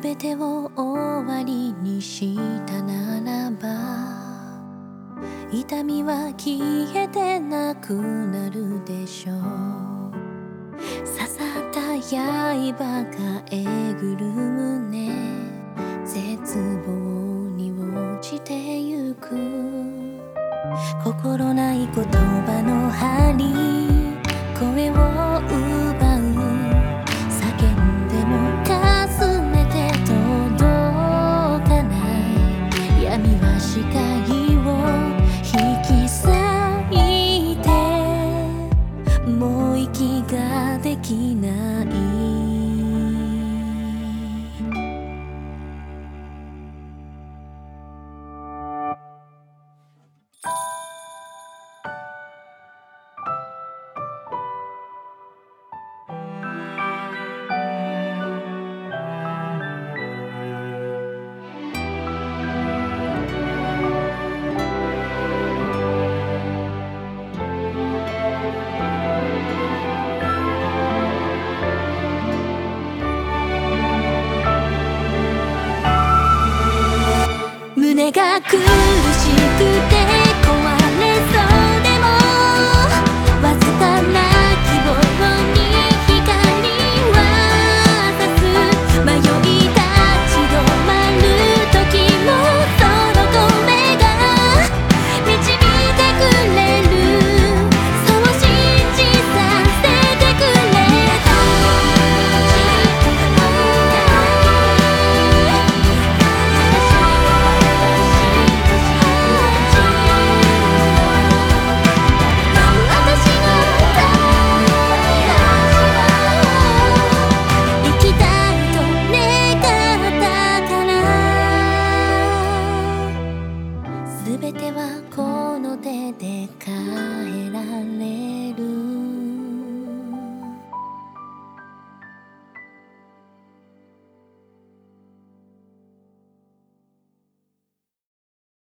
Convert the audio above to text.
べてを終わりにしたならば、痛みは消えてなくなるでしょう。刺さった刃がえぐる胸、絶望に落ちてゆく。心ない言葉の針、声を奪う。叫んでもかすめて届かない。闇は視界を引き裂いて、もう息ができない。胸が苦